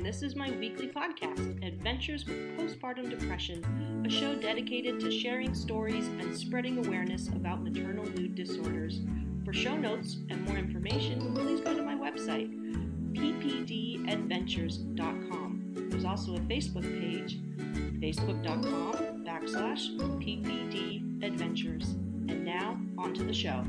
This is my weekly podcast, Adventures with Postpartum Depression, a show dedicated to sharing stories and spreading awareness about maternal mood disorders. For show notes and more information, please go to my website, ppdadventures.com. There's also a Facebook page, facebook.com/ppdadventures. And now, on to the show.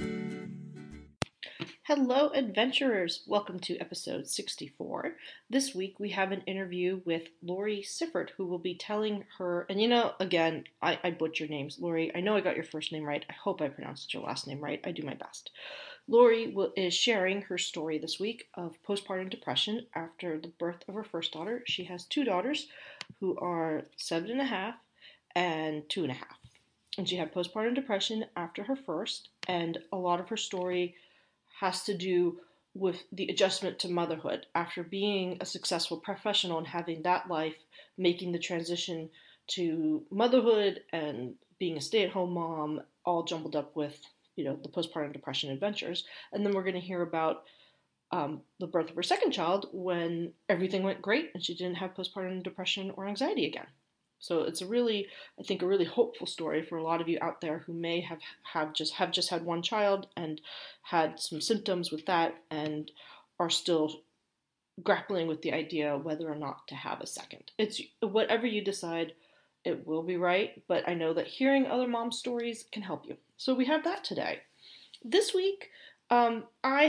Hello, adventurers! Welcome to episode 64. This week we have an interview with Lori Sifford, who will be telling her, and again, I butcher names. Lori, I know I got your first name right. I hope I pronounced your last name right. I do my best. Lori is sharing her story this week of postpartum depression after the birth of her first daughter. She has two daughters who are 7.5 and 2.5. And she had postpartum depression after her first, and a lot of her story has to do with the adjustment to motherhood after being a successful professional and having that life, making the transition to motherhood and being a stay-at-home mom, all jumbled up with, the postpartum depression adventures. And then we're going to hear about the birth of her second child when everything went great and she didn't have postpartum depression or anxiety again. So it's a really hopeful story for a lot of you out there who may have just had one child and had some symptoms with that and are still grappling with the idea whether or not to have a second. It's whatever you decide, it will be right, but I know that hearing other mom stories can help you. So we have that today. This week, the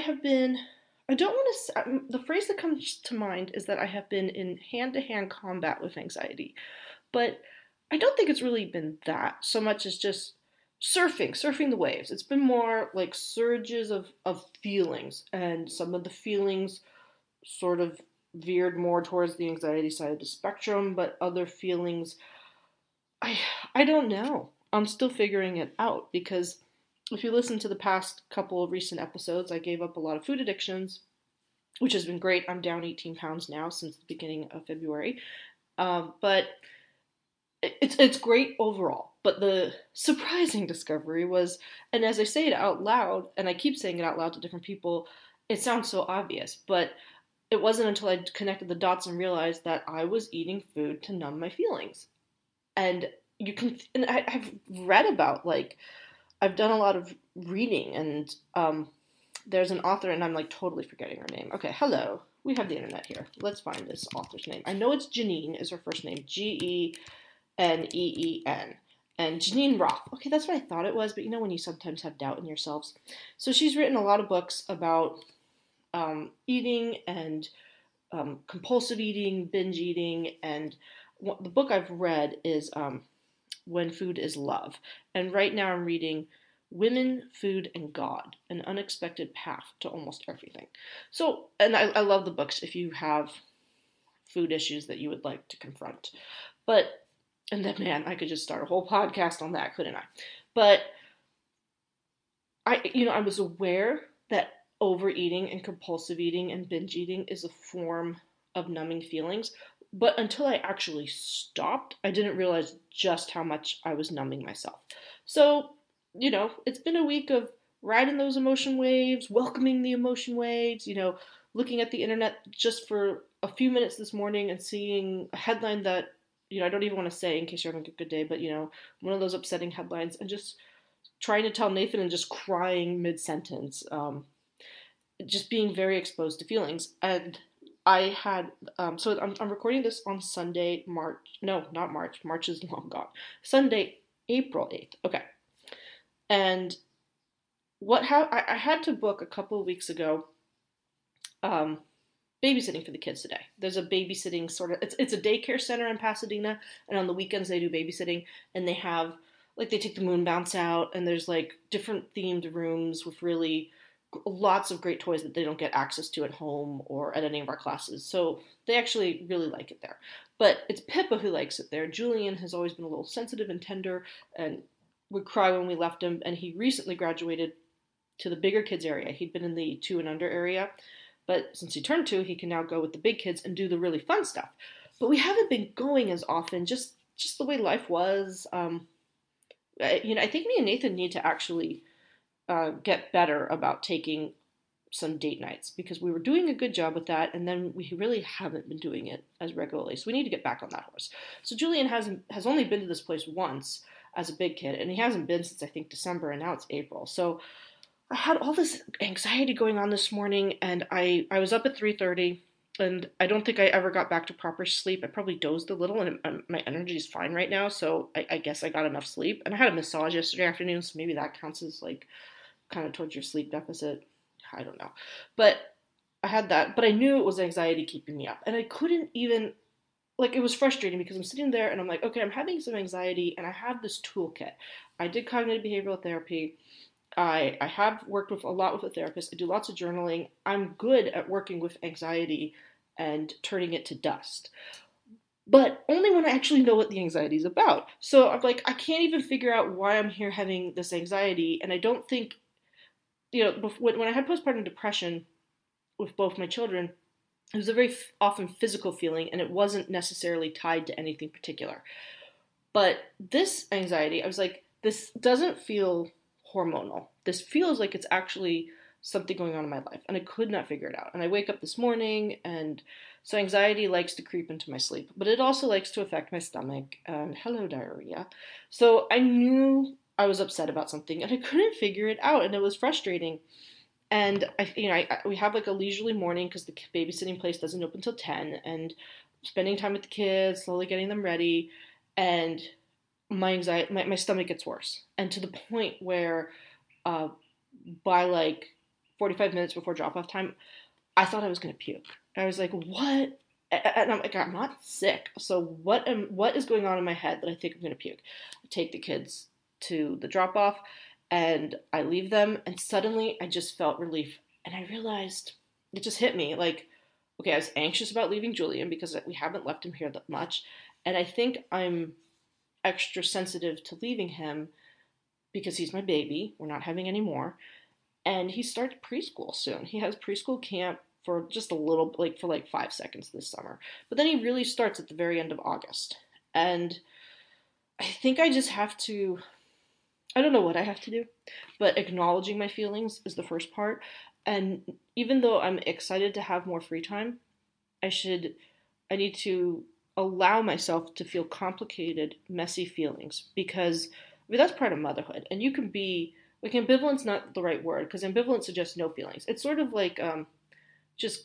phrase that comes to mind is that I have been in hand-to-hand combat with anxiety. But I don't think it's really been that so much as just surfing the waves. It's been more like surges of feelings, and some of the feelings sort of veered more towards the anxiety side of the spectrum, but other feelings, I don't know. I'm still figuring it out, because if you listen to the past couple of recent episodes, I gave up a lot of food addictions, which has been great. I'm down 18 pounds now since the beginning of February. But it's great overall, but the surprising discovery was, and as I say it out loud, and I keep saying it out loud to different people, it sounds so obvious, but it wasn't until I connected the dots and realized that I was eating food to numb my feelings. And I've read about, I've done a lot of reading, and there's an author, and I'm totally forgetting her name. Okay, hello, we have the internet here. Let's find this author's name. I know it's Janine is her first name, Geneen, and Geneen Roth. Okay, that's what I thought it was, but when you sometimes have doubt in yourselves. So she's written a lot of books about eating and compulsive eating, binge eating, and the book I've read is When Food is Love. And right now I'm reading Women, Food, and God, An Unexpected Path to Almost Everything. So, and I love the books if you have food issues that you would like to confront. And then, man, I could just start a whole podcast on that, couldn't I? But I was aware that overeating and compulsive eating and binge eating is a form of numbing feelings. But until I actually stopped, I didn't realize just how much I was numbing myself. So, it's been a week of riding those emotion waves, welcoming the emotion waves, looking at the internet just for a few minutes this morning and seeing a headline that, I don't even want to say in case you're having a good day, but, one of those upsetting headlines, and just trying to tell Nathan and just crying mid-sentence, just being very exposed to feelings. And I had, so I'm recording this on Sunday, March is long gone, Sunday, April 8th, okay. And I had to book a couple of weeks ago, babysitting for the kids today. There's a babysitting it's a daycare center in Pasadena, and on the weekends they do babysitting, and they have, they take the moon bounce out, and there's, different themed rooms with really lots of great toys that they don't get access to at home or at any of our classes. So they actually really like it there. But it's Pippa who likes it there. Julian has always been a little sensitive and tender and would cry when we left him, and he recently graduated to the bigger kids area. He'd been in the 2 and under area, but since he turned 2, he can now go with the big kids and do the really fun stuff. But we haven't been going as often, just the way life was. I think me and Nathan need to actually get better about taking some date nights because we were doing a good job with that, and then we really haven't been doing it as regularly. So we need to get back on that horse. So Julian has only been to this place once as a big kid, and he hasn't been since I think December, and now it's April. So I had all this anxiety going on this morning, and I was up at 3:30, and I don't think I ever got back to proper sleep. I probably dozed a little, and my energy is fine right now, so I guess I got enough sleep. And I had a massage yesterday afternoon, so maybe that counts as like kind of towards your sleep deficit. I don't know. But I had that, but I knew it was anxiety keeping me up. And I couldn't even, like, it was frustrating because I'm sitting there and I'm like, okay, I'm having some anxiety and I have this toolkit. I did cognitive behavioral therapy. I have worked with a lot with a therapist. I do lots of journaling. I'm good at working with anxiety and turning it to dust. But only when I actually know what the anxiety is about. So I'm like, I can't even figure out why I'm here having this anxiety. And I don't think, when I had postpartum depression with both my children, it was a very often physical feeling and it wasn't necessarily tied to anything particular. But this anxiety, I was like, this doesn't feel hormonal. This feels like it's actually something going on in my life. And I could not figure it out. And I wake up this morning, and so anxiety likes to creep into my sleep, but it also likes to affect my stomach. And hello, diarrhea. So I knew I was upset about something and I couldn't figure it out. And it was frustrating. And we have like a leisurely morning because the babysitting place doesn't open till 10, and spending time with the kids, slowly getting them ready, and my anxiety, my stomach gets worse, and to the point where, uh, by like 45 minutes before drop off time, I thought I was gonna puke. I was like, what? And I'm like, I'm not sick. So what is going on in my head that I think I'm gonna puke? I take the kids to the drop off, and I leave them, and suddenly I just felt relief, and I realized it just hit me like, okay, I was anxious about leaving Julian because we haven't left him here that much, and I think I'm extra sensitive to leaving him because he's my baby. We're not having any more. And he starts preschool soon. He has preschool camp for just a little, like for like 5 seconds this summer. But then he really starts at the very end of August. And I think I just have to, I don't know what I have to do, but acknowledging my feelings is the first part. And even though I'm excited to have more free time, I need to allow myself to feel complicated, messy feelings because that's part of motherhood. And you can be like, ambivalence not the right word because ambivalence suggests no feelings. It's sort of like just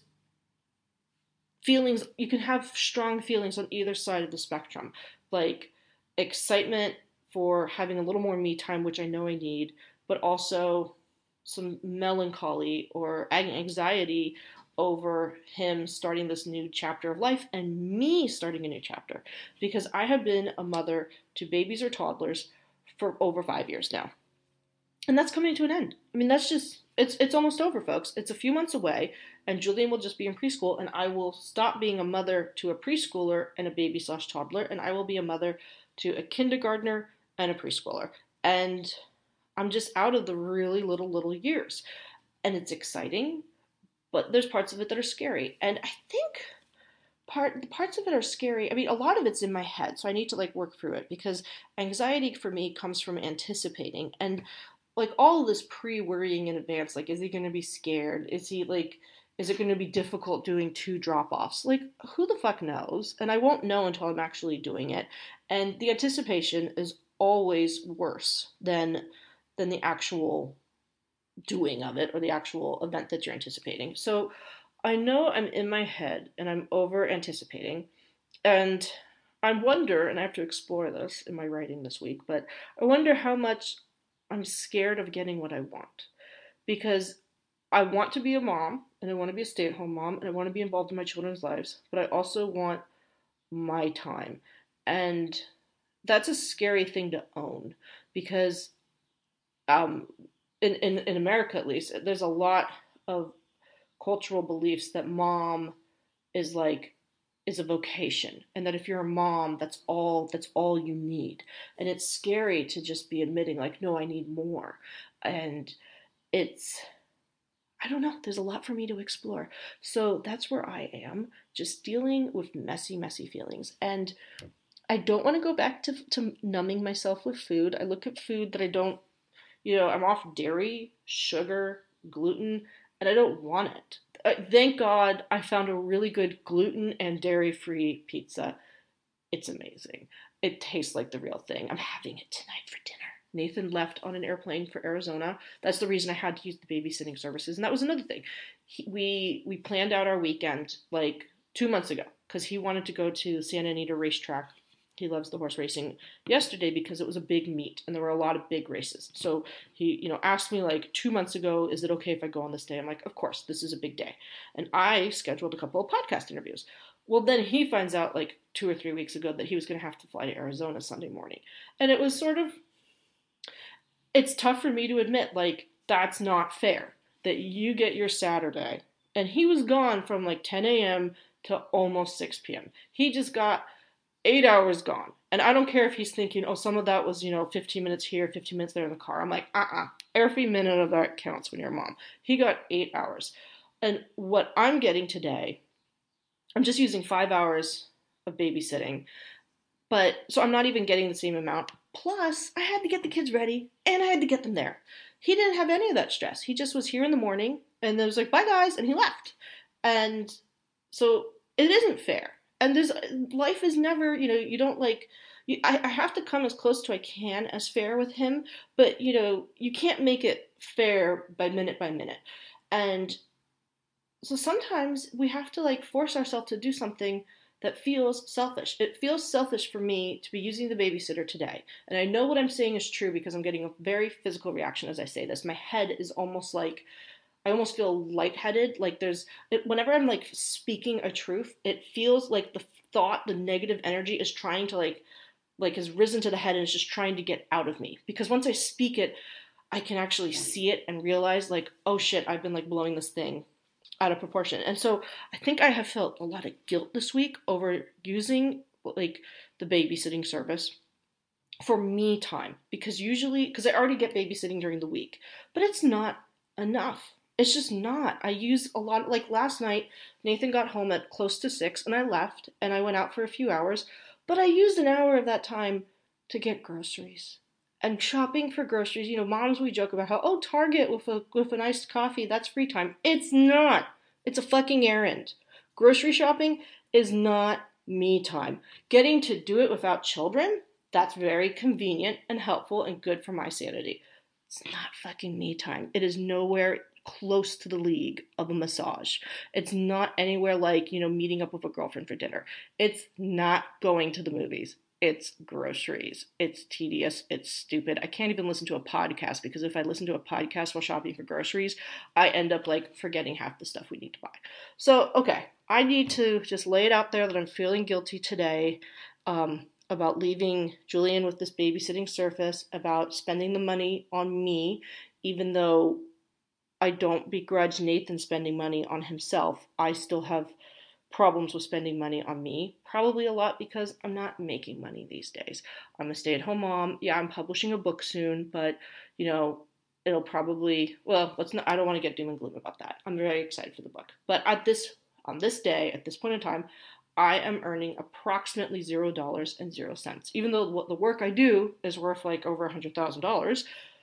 feelings. You can have strong feelings on either side of the spectrum, like excitement for having a little more me time, which I know I need, but also some melancholy or anxiety over him starting this new chapter of life and me starting a new chapter because I have been a mother to babies or toddlers for over 5 years now. And that's coming to an end. I mean, that's just it's almost over, folks. It's a few months away, and Julian will just be in preschool, and I will stop being a mother to a preschooler and a baby slash toddler, and I will be a mother to a kindergartner and a preschooler. And I'm just out of the really little years, and it's exciting, but there's parts of it that are scary, and I think the parts of it are scary. I mean, a lot of it's in my head, so I need to like work through it because anxiety for me comes from anticipating and like all of this pre-worrying in advance. Like, is he going to be scared? Is it going to be difficult doing two drop-offs? Like, who the fuck knows? And I won't know until I'm actually doing it. And the anticipation is always worse than the actual doing of it or the actual event that you're anticipating. So I know I'm in my head and I'm over anticipating. And I wonder, and I have to explore this in my writing this week, but I wonder how much I'm scared of getting what I want. Because I want to be a mom and I want to be a stay at home mom and I want to be involved in my children's lives, but I also want my time. And that's a scary thing to own because um, in America at least, there's a lot of cultural beliefs that mom is like is a vocation and that if you're a mom that's all you need, and it's scary to just be admitting like, no, I need more. And it's, I don't know, there's a lot for me to explore. So that's where I am, just dealing with messy feelings. And I don't want to go back to numbing myself with food. I look at food that I don't, I'm off dairy, sugar, gluten, and I don't want it. Thank God I found a really good gluten and dairy-free pizza. It's amazing. It tastes like the real thing. I'm having it tonight for dinner. Nathan left on an airplane for Arizona. That's the reason I had to use the babysitting services, and that was another thing. We planned out our weekend like 2 months ago because he wanted to go to Santa Anita racetrack. He loves the horse racing yesterday because it was a big meet and there were a lot of big races. So he, asked me like 2 months ago, is it okay if I go on this day? I'm like, of course, this is a big day. And I scheduled a couple of podcast interviews. Well, then he finds out like 2 or 3 weeks ago that he was going to have to fly to Arizona Sunday morning. And it was sort of, it's tough for me to admit, like, that's not fair that you get your Saturday. And he was gone from like 10 a.m. to almost 6 p.m. He just got 8 hours gone. And I don't care if he's thinking, oh, some of that was, 15 minutes here, 15 minutes there in the car. I'm like, every minute of that counts when you're a mom. He got 8 hours. And what I'm getting today, I'm just using 5 hours of babysitting, but so I'm not even getting the same amount. Plus, I had to get the kids ready and I had to get them there. He didn't have any of that stress. He just was here in the morning and then was like, bye guys, and he left. And so it isn't fair. And there's life is never, you don't like, I have to come as close to I can as fair with him, but you can't make it fair by minute by minute. And so sometimes we have to like force ourselves to do something that feels selfish. It feels selfish for me to be using the babysitter today. And I know what I'm saying is true because I'm getting a very physical reaction as I say this. My head is almost like I almost feel lightheaded. Like whenever I'm like speaking a truth, it feels like the thought, the negative energy is trying to like has risen to the head and is just trying to get out of me. Because once I speak it, I can actually see it and realize like, oh shit, I've been like blowing this thing out of proportion. And so I think I have felt a lot of guilt this week over using like the babysitting service for me time because usually because I already get babysitting during the week, but it's not enough. It's just not. I use a lot like last night Nathan got home at close to 6 and I left and I went out for a few hours, but I used an hour of that time to get groceries. And shopping for groceries, moms we joke about how Target with a nice coffee, that's free time. It's not. It's a fucking errand. Grocery shopping is not me time. Getting to do it without children, that's very convenient and helpful and good for my sanity. It's not fucking me time. It is nowhere close to the league of a massage. It's not anywhere like, meeting up with a girlfriend for dinner. It's not going to the movies. It's groceries. It's tedious. It's stupid. I can't even listen to a podcast because if I listen to a podcast while shopping for groceries, I end up like forgetting half the stuff we need to buy. So, okay, I need to just lay it out there that I'm feeling guilty today. About leaving Julian with this babysitting service, about spending the money on me, even though I don't begrudge Nathan spending money on himself. I still have problems with spending money on me, probably a lot because I'm not making money these days. I'm a stay-at-home mom. Yeah, I'm publishing a book soon, but it'll probably let's not I don't want to get doom and gloom about that. I'm very excited for the book. But on this day, at this point in time, I am earning approximately $0 and 0 cents. Even though the work I do is worth like over $100,000.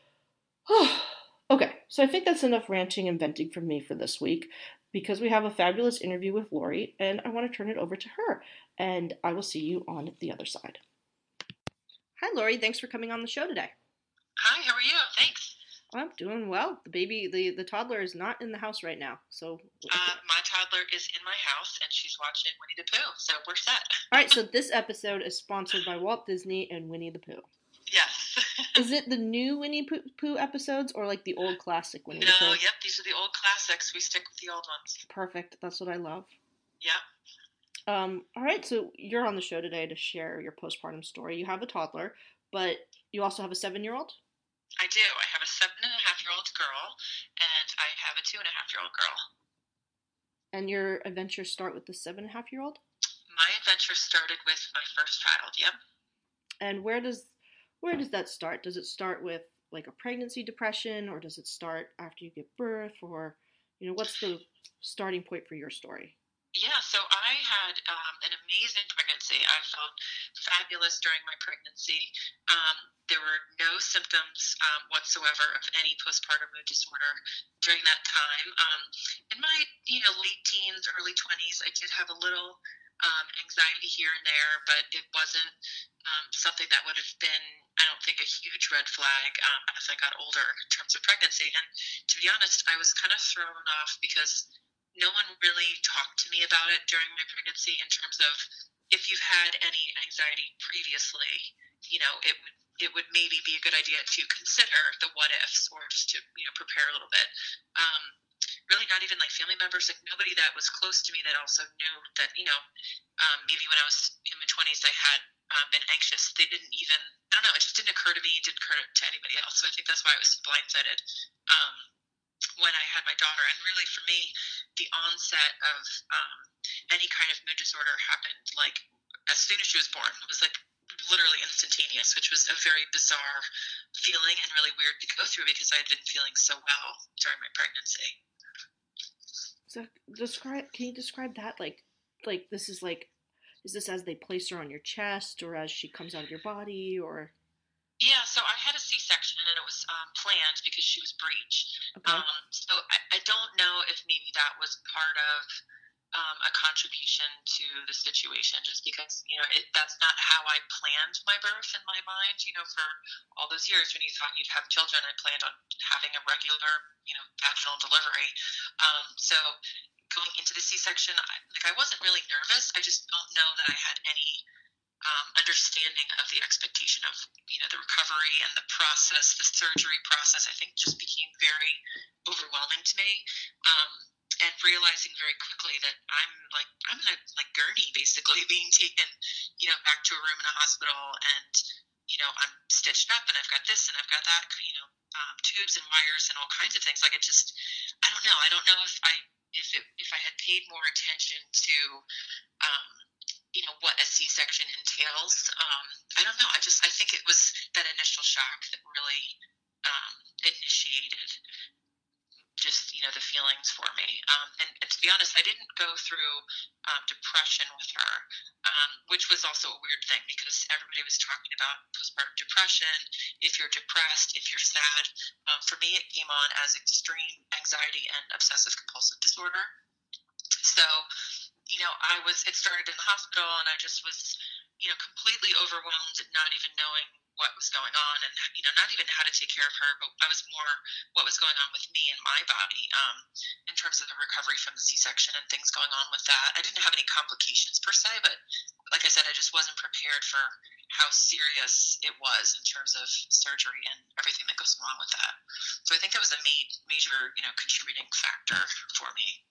Okay, so I think that's enough ranting and venting from me for this week because we have a fabulous interview with Lori, and I want to turn it over to her. And I will see you on the other side. Hi, Lori. Thanks for coming on the show today. Hi, how are you? Thanks. I'm doing well. The baby, the toddler is not in the house right now, so. My toddler is in my house and she's watching Winnie the Pooh, so we're set. All right, so this episode is sponsored by Walt Disney and Winnie the Pooh. Yes. Is it the new Winnie Pooh episodes or like the old classic Winnie the Pooh? No, yep, these are the old classics. We stick with the old ones. Perfect. That's what I love. Yep. All right, so you're on the show today to share your postpartum story. You have a toddler, but you also have a 7-year-old? I do. I have a 7.5-year-old girl and I have a 2.5-year-old girl. And your adventures start with the 7.5-year-old? My adventure started with my first child, yep. And where does that start? Does it start with like a pregnancy depression, or does it start after you give birth, or what's the starting point for your story? Yeah, so I had an amazing pregnancy. I felt fabulous during my pregnancy. There there were no symptoms whatsoever of any postpartum mood disorder during that time. In my late teens, early 20s, I did have a little anxiety here and there, but it wasn't something that would have been, I don't think, a huge red flag as I got older in terms of pregnancy. And to be honest, I was kind of thrown off because no one really talked to me about it during my pregnancy in terms of if you've had any anxiety previously, it would maybe be a good idea to consider the what ifs or just to prepare a little bit. Really not even like family members, like nobody that was close to me that also knew that maybe when I was in my 20s I had been anxious. They didn't even, I don't know, it just didn't occur to me. It didn't occur to anybody else. So I think that's why I was blindsided when I had my daughter. And really for me, the onset of any kind of mood disorder happened like as soon as she was born. It was like literally instantaneous, which was a very bizarre feeling and really weird to go through because I had been feeling so well during my pregnancy. So can you describe that? Like this is like, is this as they place her on your chest or as she comes out of your body or? Yeah, so I had a C-section and it was planned because she was breech. Okay. So I don't know if maybe that was part of a contribution to the situation, just because that's not how I planned my birth in my mind. For all those years when you thought you'd have children, I planned on having a regular, vaginal delivery. So going into the C-section, I wasn't really nervous. I just don't know that I had any understanding of the expectation of the recovery and the process, the surgery process. I think just became very overwhelming to me, and realizing very quickly that I'm in a gurney basically being taken back to a room in a hospital, and I'm stitched up and I've got this and I've got that, tubes and wires and all kinds of things. Like it just, I don't know. I don't know if I had paid more attention to um, what a C-section entails. I don't know. I think it was that initial shock that really initiated just the feelings for me. And to be honest, I didn't go through depression with her, which was also a weird thing because everybody was talking about postpartum depression. If you're depressed, if you're sad, for me it came on as extreme anxiety and obsessive compulsive disorder. So it started in the hospital and I just was, completely overwhelmed and not even knowing what was going on and, not even how to take care of her, but I was more what was going on with me and my body in terms of the recovery from the C-section and things going on with that. I didn't have any complications per se, but like I said, I just wasn't prepared for how serious it was in terms of surgery and everything that goes along with that. So I think that was a major, contributing factor for me.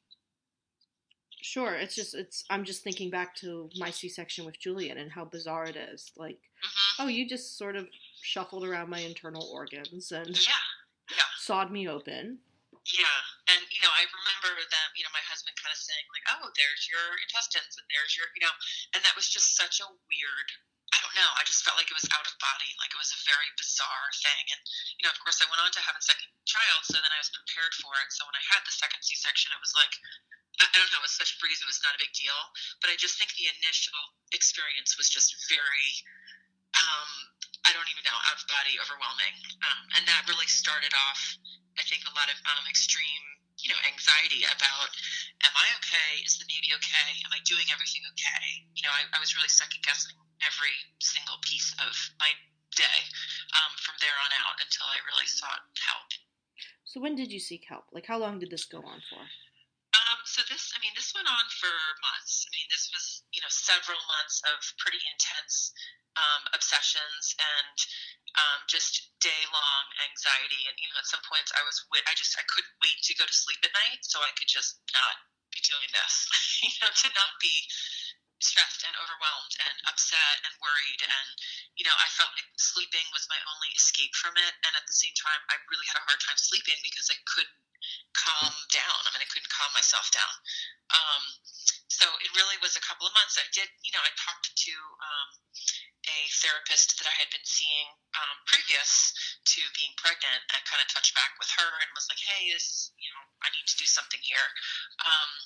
Sure. I'm just thinking back to my C-section with Julian and how bizarre it is. Like, oh, you just sort of shuffled around my internal organs and Yeah. sawed me open. Yeah, and I remember them, my husband kind of saying like, "Oh, there's your intestines, and there's your," and that was just such a weird. I don't know. I just felt like it was out of body, like it was a very bizarre thing. And of course, I went on to have a second child, so then I was prepared for it. So when I had the second C-section, it was like, I don't know, it was such a breeze. It was not a big deal. But I just think the initial experience was just very, I don't even know, out of body, overwhelming. And that really started off, I think, a lot of extreme, anxiety about, am I okay? Is the baby okay? Am I doing everything okay? I was really second guessing every single piece of my day from there on out until I really sought help. So when did you seek help? Like, how long did this go on for? So this went on for months. This was, several months of pretty intense obsessions and just day-long anxiety. And at some points, I couldn't wait to go to sleep at night, so I could just not be doing this. To not be stressed and overwhelmed and upset and worried. And I felt like sleeping was my only escape from it. And at the same time, I really had a hard time sleeping because I couldn't calm down. I couldn't calm myself down. So it really was a couple of months. I talked to a therapist that I had been seeing previous to being pregnant and kind of touched back with her and was like, hey, I need to do something here.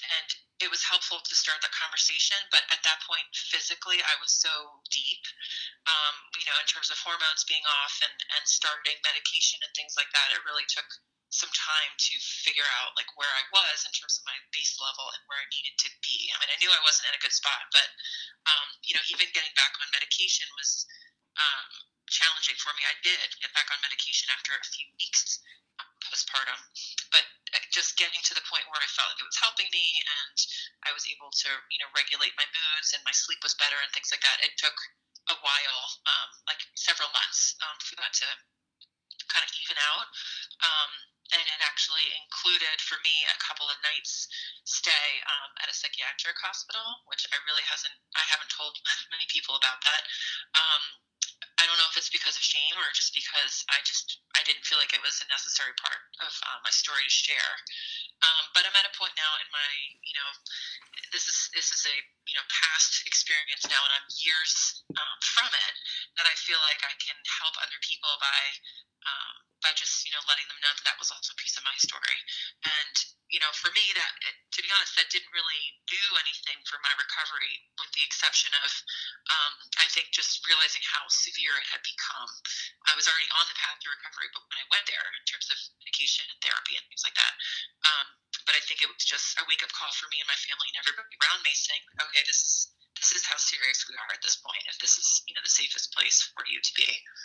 and it was helpful to start that conversation. But at that point, physically, I was so deep, in terms of hormones being off and starting medication and things like that. It really took some time to figure out like where I was in terms of my base level and where I needed to be. I mean, I knew I wasn't in a good spot, but even getting back on medication was challenging for me. I did get back on medication after a few weeks postpartum, but just getting to the point where I felt like it was helping me and I was able to, regulate my moods and my sleep was better and things like that. It took a while, like several months, for that to kind of even out. And it actually included for me a couple of nights stay at a psychiatric hospital, which I haven't told many people about that. I don't know if it's because of shame or just because I didn't feel like it was a necessary part of my story to share. But I'm at a point now in my, this is a past experience now, and I'm years from it, that I feel like I can help other people by just letting them know that that was also a piece of my story. And for me, that, to be honest, that didn't really do anything for my recovery, with the exception of I think just realizing how severe it had become. I was already on the path to recovery, but when I went there in terms of medication and therapy and things like that, but I think it was just a wake up call for me and my family and everybody around me, saying, okay, this is how serious we are at this point. If this is the safest place for you to be.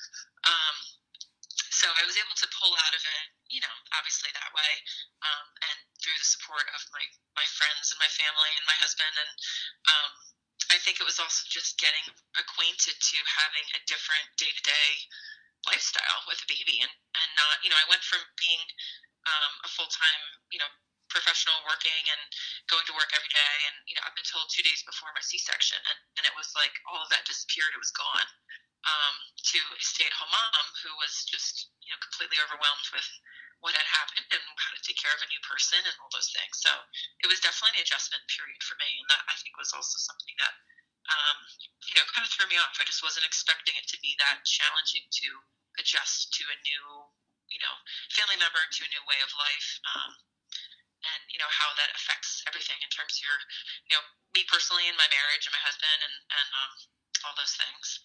So I was able to pull out of it, obviously that way, and through the support of my friends and my family and my husband. And I think it was also just getting acquainted to having a different day-to-day lifestyle with a baby, and not, I went from being a full-time, professional, working and going to work every day, and up until 2 days before my C-section, and it was like all of that disappeared. It was gone. To a stay-at-home mom who was just completely overwhelmed with what had happened and how to take care of a new person and all those things. So it was definitely an adjustment period for me, and that I think was also something that kind of threw me off. I just wasn't expecting it to be that challenging to adjust to a new family member, to a new way of life, and how that affects everything in terms of your me personally and my marriage and my husband and all those things.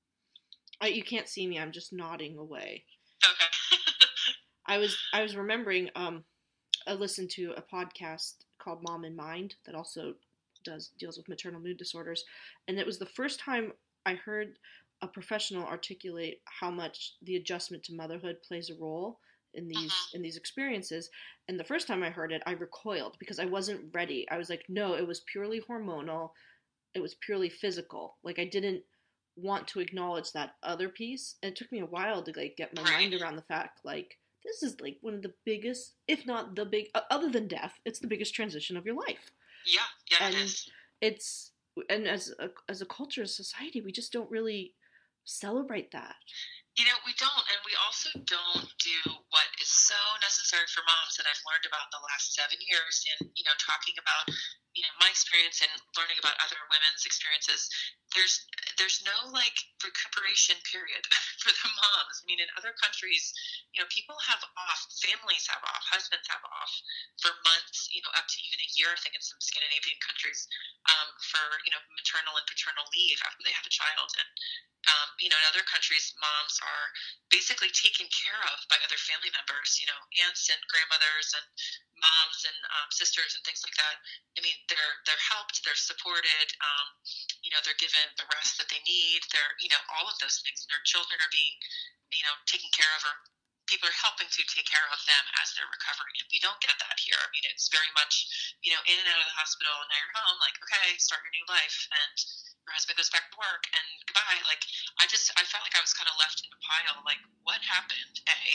You can't see me. I'm just nodding away. Okay. I was remembering. I listened to a podcast called Mom in Mind that also deals with maternal mood disorders, and it was the first time I heard a professional articulate how much the adjustment to motherhood plays a role in these experiences. And the first time I heard it, I recoiled because I wasn't ready. I was like, no, it was purely hormonal. It was purely physical. Like, I didn't want to acknowledge that other piece, and it took me a while to like get my mind around the fact like this is like one of the biggest, if not the big, other than death, it's the biggest transition of your life. Yeah, and it is. it's and as a culture, as society, we just don't really celebrate that. We don't, and we also don't do what is so necessary for moms that I've learned about the last 7 years in, talking about, my experience and learning about other women's experiences. There's no like recuperation period for the moms. I mean, in other countries, people have off, families have off, husbands have off for months, up to even a year. I think in some Scandinavian countries, for maternal and paternal leave after they have a child. And in other countries, moms are basically taken care of by other family members, aunts and grandmothers and moms and sisters and things like that. I mean, they're helped, they're supported, they're given the rest that they need. They're, all of those things. Their children are being, taken care of, or people are helping to take care of them as they're recovering. And we don't get that here. I mean, it's very much, in and out of the hospital, and now you're home, like, okay, start your new life. And your husband goes back to work and goodbye. Like, I felt like I was kind of left in a pile. Like, what happened?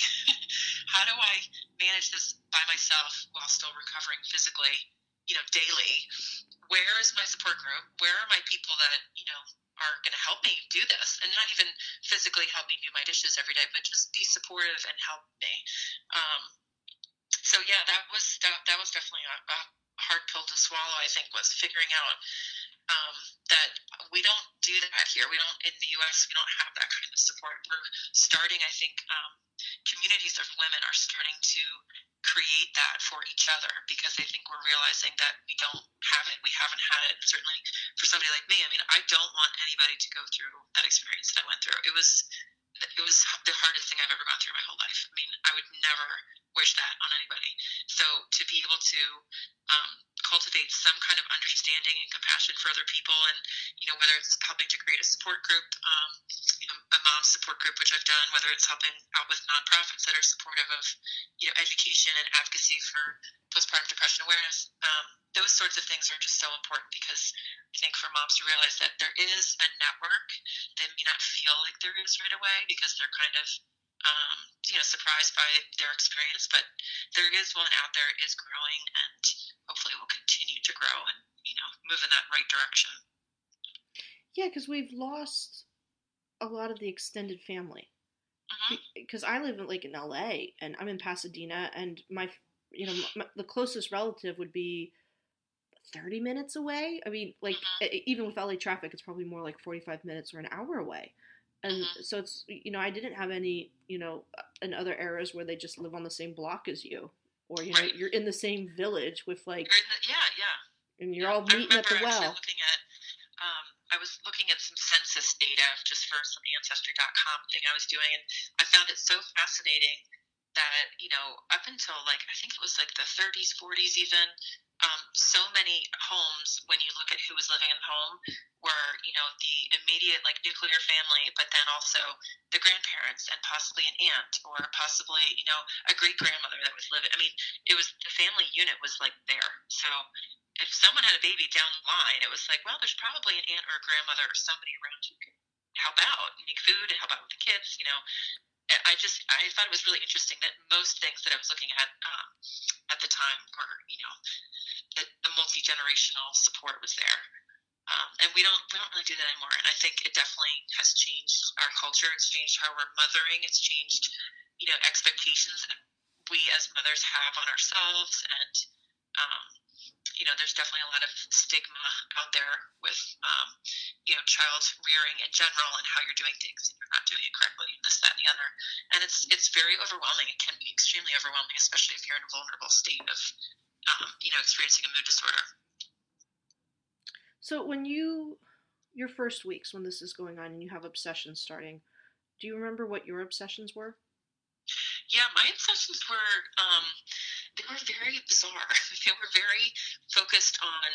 How do I manage this by myself while still recovering physically, daily? Where is my support group? Where are my people that, are going to help me do this, and not even physically help me do my dishes every day, but just be supportive and help me. So yeah, that was definitely a hard pill to swallow. I think was figuring out that we don't do that here. We don't, in the U.S., we don't have that kind of support. We're starting, I think, communities of women are starting to create that for each other because I think we're realizing that we don't have it. We haven't had it. Certainly for somebody like me, I mean, I don't want anybody to go through that experience that I went through. It was the hardest thing I've ever gone through in my whole life. I mean, I would never wish that on anybody. So to be able to cultivate some kind of understanding and compassion for other people, and whether it's helping to create a support group, a mom support group, which I've done, whether it's helping out with nonprofits that are supportive of education and advocacy for postpartum depression awareness. Those sorts of things are just so important because I think for moms to realize that there is a network that may not feel like there is right away because they're kind of surprised by their experience, but there is one out there, is growing, and hopefully will continue to grow and move in that right direction. Yeah, because we've lost a lot of the extended family. Because I live in LA and I'm in Pasadena, and the closest relative would be 30 minutes away. I mean, even with LA traffic, it's probably more like 45 minutes or an hour away. And so it's, I didn't have any, in other areas where they just live on the same block as you, or, right. You're in the same village with and you're all meeting at the well. I was looking at some census data just for some Ancestry.com thing I was doing, and I found it so fascinating that, up until I think it was the 30s, 40s even, so many homes, when you look at who was living in the home, were, the immediate nuclear family, but then also the grandparents and possibly an aunt or possibly, a great grandmother that was living. I mean, it was the family unit was there. So if someone had a baby down the line, it was well, there's probably an aunt or a grandmother or somebody around who can help out and make food and help out with the kids. I thought it was really interesting that most things that I was looking at the time were, that the multi-generational support was there. And we don't really do that anymore. And I think it definitely has changed our culture. It's changed how we're mothering. It's changed, expectations that we as mothers have on ourselves. And, there's definitely a lot of stigma out there with, child rearing in general and how you're doing things and you're not doing it correctly and this, that, and the other. And it's very overwhelming. It can be extremely overwhelming, especially if you're in a vulnerable state of, experiencing a mood disorder. So your first weeks when this is going on and you have obsessions starting, do you remember what your obsessions were? Yeah, my obsessions were, they were very bizarre. They were very focused on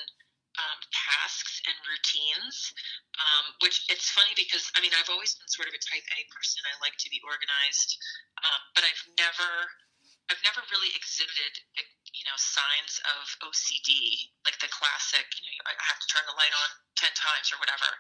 tasks and routines, which it's funny because, I've always been sort of a type A person. I like to be organized, but I've never really exhibited, signs of OCD, like the classic, I have to turn the light on 10 times or whatever.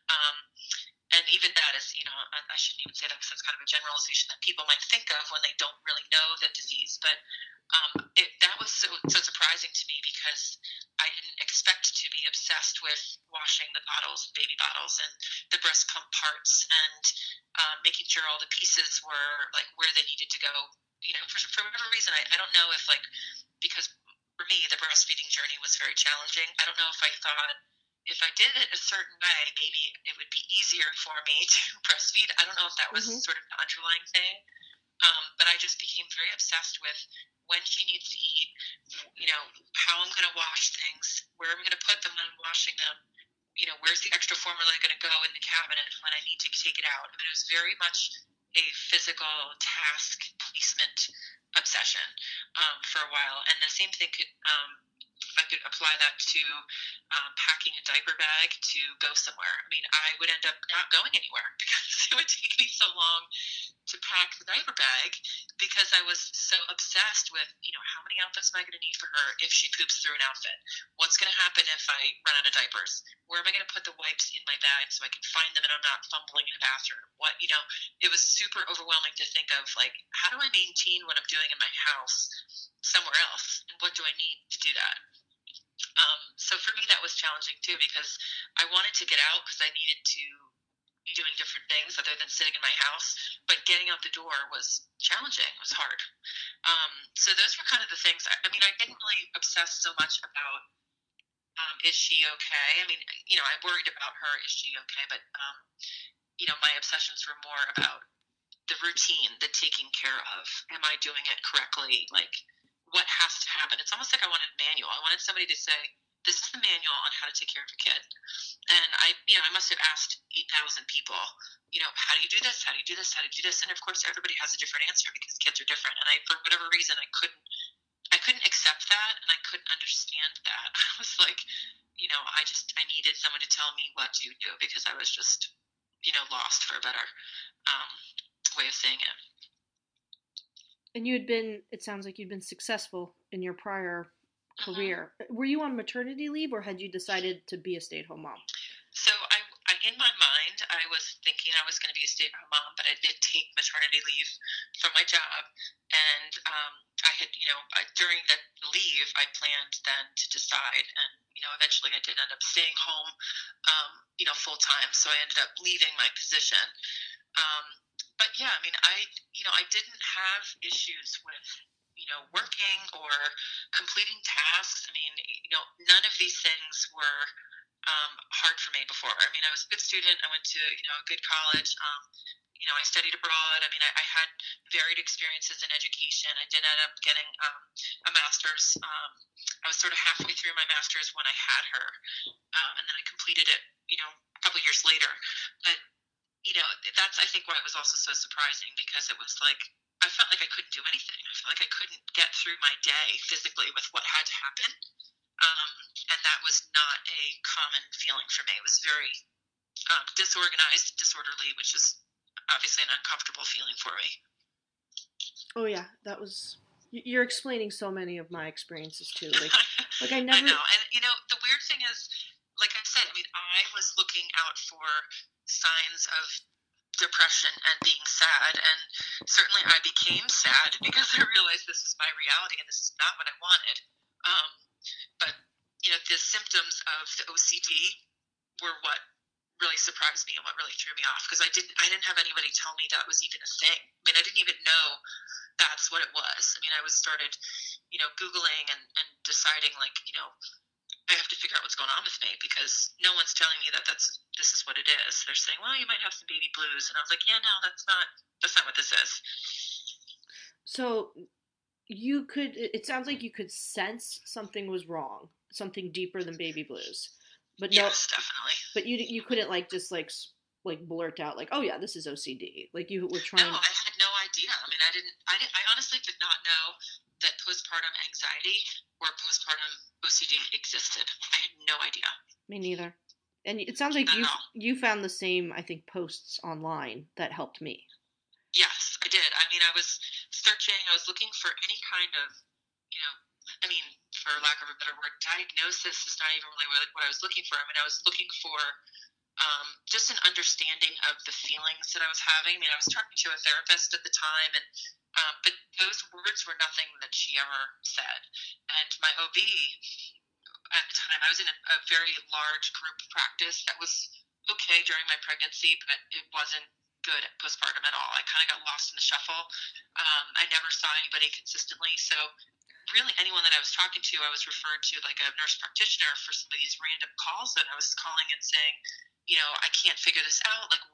And even that is, I shouldn't even say that because it's kind of a generalization that people might think of when they don't really know the disease. But that was so surprising to me because I didn't expect to be obsessed with washing the bottles, baby bottles, and the breast pump parts, and making sure all the pieces were where they needed to go. For whatever reason, I don't know if because for me the breastfeeding journey was very challenging. I don't know if I thought if I did it a certain way, maybe it would be easier for me to breastfeed. I don't know if that was sort of the underlying thing, but I just became very obsessed with when she needs to eat, how I'm going to wash things, where I'm going to put them when I'm washing them, where's the extra formula going to go in the cabinet when I need to take it out. It was very much a physical task placement obsession for a while. And the same thing could, if I could apply that to packing a diaper bag to go somewhere. I would end up not going anywhere because it would take me so long to pack the diaper bag because I was so obsessed with, how many outfits am I going to need for her if she poops through an outfit? What's going to happen if I run out of diapers? Where am I going to put the wipes in my bag so I can find them and I'm not fumbling in the bathroom? It was super overwhelming to think of, how do I maintain what I'm doing in my house somewhere else? And what do I need to do that? So for me, that was challenging too because I wanted to get out because I needed to be doing different things other than sitting in my house. But getting out the door was challenging. It was hard. So those were kind of the things. I didn't really obsess so much about Is she okay? I mean, I worried about her. Is she okay? But my obsessions were more about the routine, the taking care of. Am I doing it correctly? Like, what has to happen? It's almost like I wanted a manual. I wanted somebody to say, "This is the manual on how to take care of a kid." And I must have asked 8,000 people, how do you do this? How do you do this? How do you do this? And of course, everybody has a different answer because kids are different. And for whatever reason, I couldn't accept that, and I couldn't understand that. I was like, I needed someone to tell me what to do because I was just, lost for a better um, way of saying it. And it sounds like you'd been successful in your prior Mm-hmm. career. Were you on maternity leave or had you decided to be a stay at home mom? So in my mind, I was thinking I was going to be a stay-at-home mom, but I did take maternity leave from my job, and I had, during the leave, I planned then to decide, and eventually I did end up staying home, full time. So I ended up leaving my position. Um, but yeah, I mean, I didn't have issues with, working or completing tasks. I mean, none of these things were hard for me before. I mean, I was a good student. I went to, a good college. I studied abroad. I mean, I had varied experiences in education. I did end up getting a master's. I was sort of halfway through my master's when I had her, and then I completed it, a couple of years later. But that's I think why it was also so surprising because it was like I felt like I couldn't do anything. I felt like I couldn't get through my day physically with what had to happen, um, and that was not a common feeling for me. It was very disorganized, disorderly, which is obviously an uncomfortable feeling for me. Oh yeah, that was you're explaining so many of my experiences too. Like I I never. know, and the weird thing is, like I said, I mean, I was looking out for signs of depression and being sad, and certainly I became sad because I realized this is my reality and this is not what I wanted. Um, but the symptoms of the OCD were what really surprised me and what really threw me off because I didn't have anybody tell me that was even a thing. I mean, I didn't even know that's what it was. I mean, I was started, Googling and deciding like, I have to figure out what's going on with me because no one's telling me that this is what it is. They're saying, well, you might have some baby blues, and I was like, yeah, no, that's not what this is. So you could. It sounds like you could sense something was wrong, something deeper than baby blues, but no. Yes, definitely. But you couldn't like just like blurt out like, oh yeah, this is OCD. Like you were No, trying. I had no idea. I mean, I honestly did not know that postpartum anxiety or postpartum OCD existed. I had no idea. Me neither. And it sounds like Not at all. you found the same, I think, posts online that helped me. Yes, I did. I mean, I was searching, I was looking for any kind of, you know, I mean, for lack of a better word, diagnosis is not even really what I was looking for. I mean, I was looking for just an understanding of the feelings that I was having. I mean, I was talking to a therapist at the time, and but those words were nothing that she ever said. And my OB at the time, I was in a very large group practice that was okay during my pregnancy, but it wasn't good at postpartum at all. I kind of got lost in the shuffle. I never saw anybody consistently, so really anyone that I was talking to, I was referred to like a nurse practitioner for some of these random calls that I was calling and saying, I can't figure this out. Like,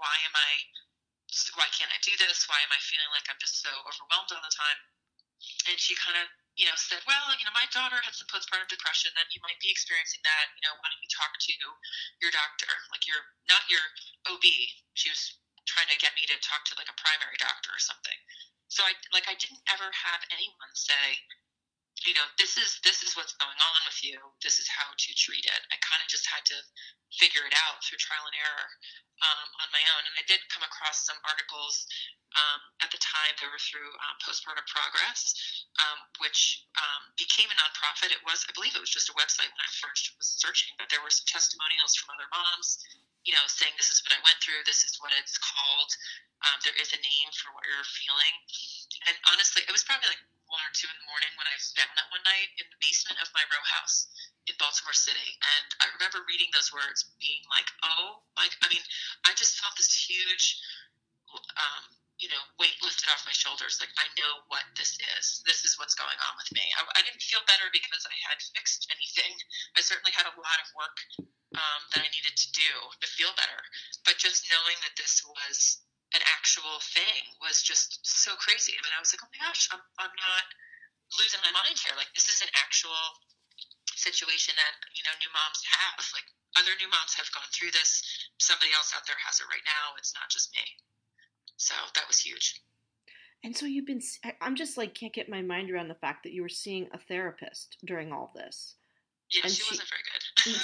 why can't I do this? Why am I feeling like I'm just so overwhelmed all the time? And she kind of, said, well, my daughter had some postpartum depression, and you might be experiencing that. Why don't you talk to your doctor? Like, you're not your OB. She was trying to get me to talk to like a primary doctor or something. So I didn't ever have anyone say, this is what's going on with you. This is how to treat it. I kind of just had to figure it out through trial and error on my own. And I did come across some articles at the time. They were through Postpartum Progress, which became a nonprofit. I believe it was just a website when I first was searching, but there were some testimonials from other moms, saying this is what I went through. This is what it's called. There is a name for what you're feeling. And honestly, it was probably like 1 or 2 in the morning when I found that one night in the basement of my row house in Baltimore City. And I remember reading those words being like, oh, I mean, I just felt this huge, weight lifted off my shoulders. Like, I know what this is. This is what's going on with me. I didn't feel better because I had fixed anything. I certainly had a lot of work that I needed to do to feel better. But just knowing that this was an actual thing was just so crazy. I mean, I was like, oh my gosh, I'm not losing my mind here. Like, this is an actual situation that, new moms have. Like, other new moms have gone through this. Somebody else out there has it right now. It's not just me. So that was huge. And so I'm just like, can't get my mind around the fact that you were seeing a therapist during all this. Yeah, and she wasn't very good.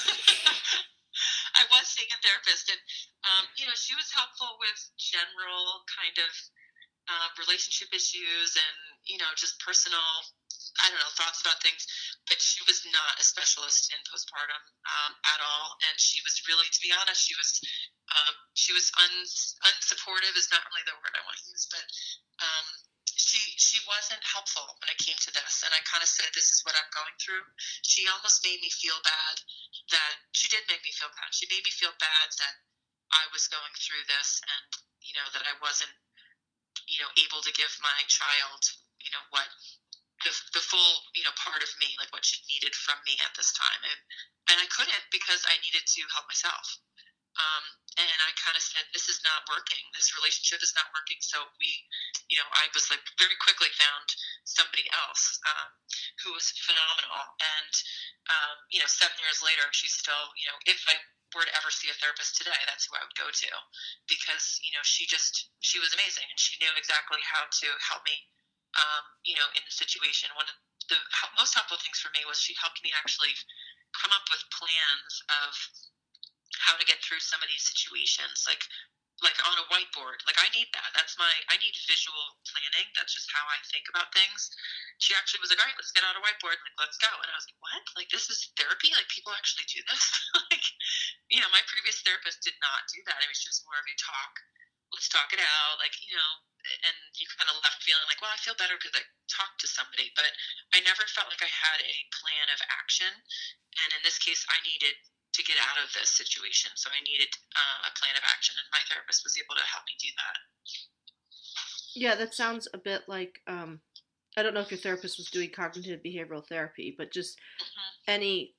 I was seeing a therapist, and, she was helpful with general kind of relationship issues and, just personal, I don't know, thoughts about things. But she was not a specialist in postpartum at all. And she was really, to be honest, she was unsupportive is not really the word I want to use, but she wasn't helpful when it came to this. And I kind of said, this is what I'm going through. She almost made me feel bad that she did make me feel bad. She made me feel bad that I was going through this and, that I wasn't, able to give my child, what the full, part of me, like what she needed from me at this time. And I couldn't because I needed to help myself. And I kind of said, this is not working. This relationship is not working. So I was like very quickly found somebody else who was phenomenal. And, 7 years later, she's still, if I were to ever see a therapist today, that's who I would go to because, she was amazing and she knew exactly how to help me, in the situation. One of the most helpful things for me was she helped me actually come up with plans of how to get through some of these situations, like on a whiteboard. Like, I need that. I need visual planning. That's just how I think about things. She actually was like, all right, let's get out a whiteboard. Like, let's go. And I was like, what? Like, this is therapy? Like, people actually do this? Like, my previous therapist did not do that. I mean, she was more of a let's talk it out. Like, and you kind of left feeling like, well, I feel better because I talked to somebody. But I never felt like I had a plan of action. And in this case, I needed to get out of this situation. So I needed a plan of action, and my therapist was able to help me do that. Yeah, that sounds a bit like, I don't know if your therapist was doing cognitive behavioral therapy, but just any,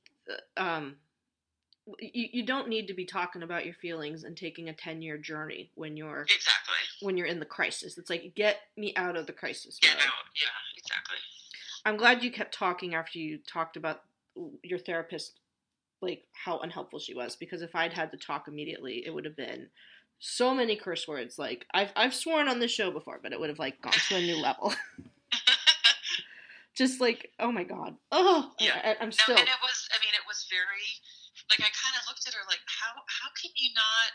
you don't need to be talking about your feelings and taking a 10-year journey when you're in the crisis. It's like, get me out of the crisis. Get out, yeah, exactly. I'm glad you kept talking after you talked about your therapist, like how unhelpful she was, because if I'd had to talk immediately, it would have been so many curse words. Like, I've sworn on this show before, but it would have like gone to a new level. Just like, oh my god, yeah. I'm still. No, and it was very, like, I kind of looked at her like, how can you not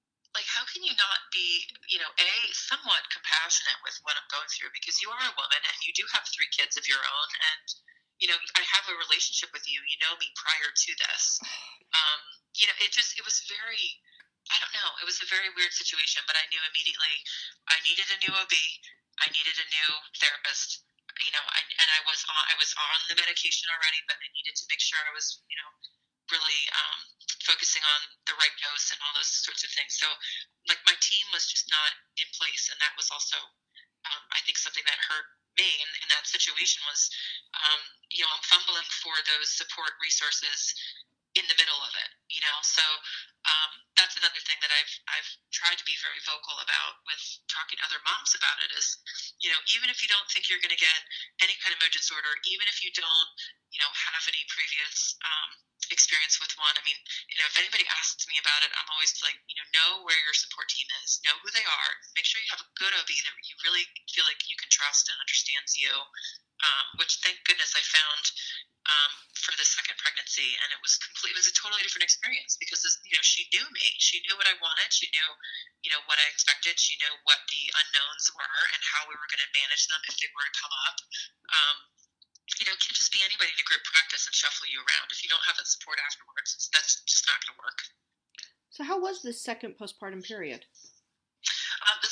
be, somewhat compassionate with what I'm going through, because you are a woman and you do have 3 kids of your own, and I have a relationship with you. You know me prior to this. It was very, I don't know. It was a very weird situation, but I knew immediately I needed a new OB. I needed a new therapist. And I was on the medication already, but I needed to make sure I was, really focusing on the right dose and all those sorts of things. So, like, my team was just not in place, and that was also, I think, something that hurt me in that situation was, I'm fumbling for those support resources in the middle of it, So that's another thing that I've tried to be very vocal about with talking to other moms about it is, even if you don't think you're going to get any kind of mood disorder, even if you don't, have any previous experience with one. I mean, if anybody asks me about it, I'm always like, know where your support team is, know who they are, make sure you have a good OB that you really feel like you can trust and understands you, which thank goodness I found for the second pregnancy, and it was a totally different experience because she knew me, she knew what I wanted, she knew what I expected, she knew what the unknowns were and how we were going to manage them if they were to come up. It can't just be anybody in a group practice and shuffle you around. If you don't have that support afterwards, that's just not going to work. So how was this second postpartum period? The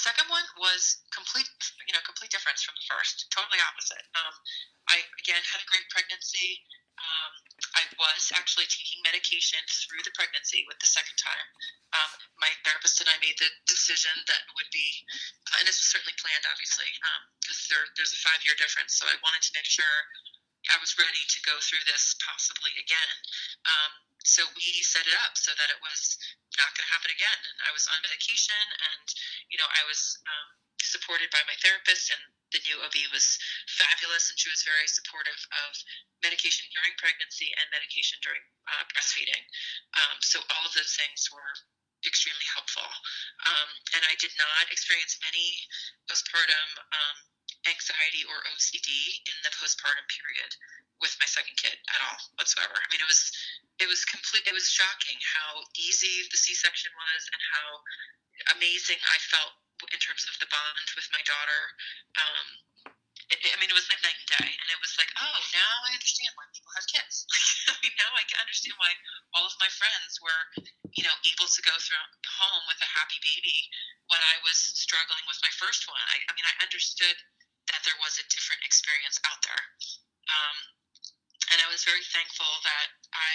second one was complete difference from the first. Totally opposite. I again had a great pregnancy. Um, I was actually taking medication through the pregnancy with the second time. My therapist and I made the decision that would be, and this was certainly planned, obviously, because there's a 5-year difference. So I wanted to make sure I was ready to go through this possibly again. So we set it up so that it was not going to happen again. And I was on medication, and I was supported by my therapist, and the new OB was fabulous, and she was very supportive of medication during pregnancy and medication during breastfeeding. So all of those things were extremely helpful. And I did not experience any postpartum anxiety or OCD in the postpartum period with my second kid at all whatsoever. I mean, it was complete. It was shocking how easy the C-section was and how amazing I felt in terms of the bond with my daughter. It was like night and day, and it was like, oh, now I understand why people have kids. Now I can understand why all of my friends were, able to go through home with a happy baby when I was struggling with my first one. I understood that there was a different experience out there. And I was very thankful that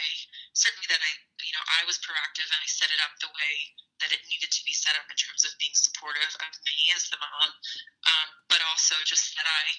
I was proactive and I set it up the way that it needed to be set up in terms of being supportive of me as the mom, but also just that I,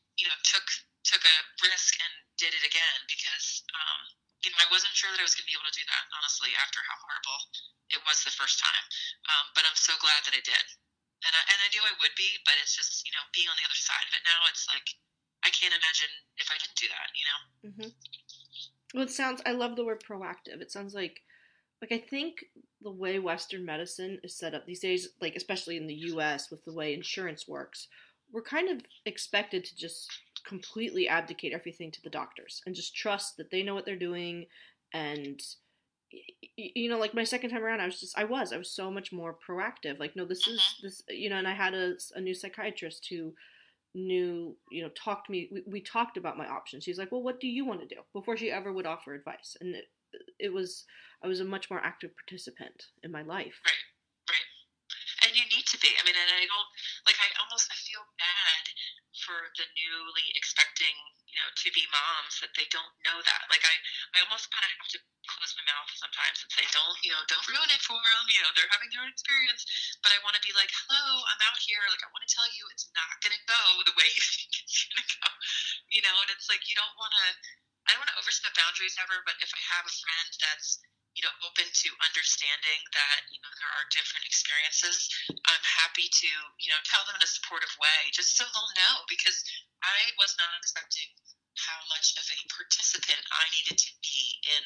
took a risk and did it again because, I wasn't sure that I was going to be able to do that, honestly, after how horrible it was the first time. But I'm so glad that I did. And I knew I would be, but it's just, being on the other side of it now, it's like, I can't imagine if I didn't do that, Mm-hmm. Well, I love the word proactive. It sounds like I think the way Western medicine is set up these days, like especially in the US with the way insurance works, we're kind of expected to just completely abdicate everything to the doctors and just trust that they know what they're doing. And like my second time around, I was so much more proactive. Like, no, this is Mm-hmm. this, and I had a new psychiatrist who knew, talked to me. We talked about my options. She's like, well, what do you want to do, before she ever would offer advice. And it was, I was a much more active participant in my life. Right, right. And you need to be. I mean, and I don't, I feel bad for the newly expecting, to be moms, that they don't know that. Like, I almost kind of have to close my mouth sometimes and say, don't ruin it for them. They're having their own experience. But I want to be like, hello, I'm out here. Like, I want to tell you it's not going to go the way you think it's going to go. And it's like, I don't want to overstep boundaries ever, but if I have a friend that's, open to understanding that, there are different experiences, I'm happy to, tell them in a supportive way, just so they'll know, because I was not expecting how much of a participant I needed to be in,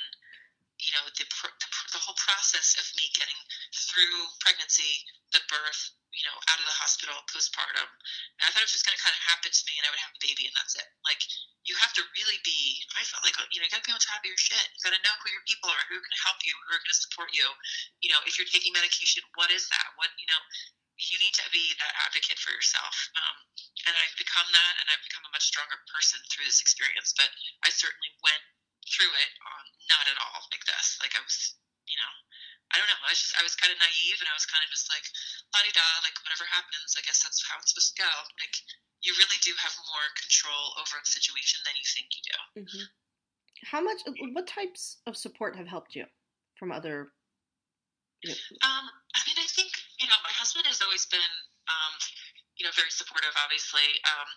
the whole process of me getting through pregnancy, the birth, out of the hospital, postpartum. And I thought it was just going to kind of happen to me and I would have a baby and that's it. Like, you have to really be, I felt like, you got to be on top of your shit. You got to know who your people are, who are going to help you, who are going to support you. If you're taking medication, what is that? You need to be that advocate for yourself. And I've become that, and I've become a much stronger person through this experience. But I certainly went through it not at all like this. Like, I was, I don't know. I was kind of naive, and I was kind of just like, la di da, like, whatever happens, I guess that's how it's supposed to go. Like, you really do have more control over the situation than you think you do. Mm-hmm. What types of support have helped you from other? I think, my husband has always been, very supportive, obviously.